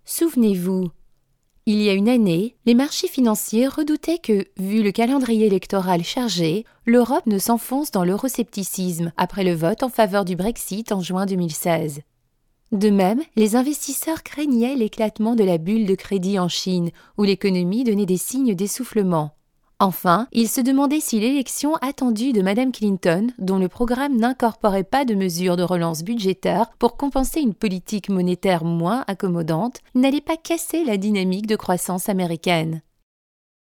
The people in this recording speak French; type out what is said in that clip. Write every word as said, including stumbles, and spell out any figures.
Souvenez-vous, il y a une année, les marchés financiers redoutaient que, vu le calendrier électoral chargé, l'Europe ne s'enfonce dans l'euroscepticisme après le vote en faveur du Brexit en juin deux mille seize. De même, les investisseurs craignaient l'éclatement de la bulle de crédit en Chine, où l'économie donnait des signes d'essoufflement. Enfin, ils se demandaient si l'élection attendue de Madame Clinton, dont le programme n'incorporait pas de mesures de relance budgétaire pour compenser une politique monétaire moins accommodante, n'allait pas casser la dynamique de croissance américaine.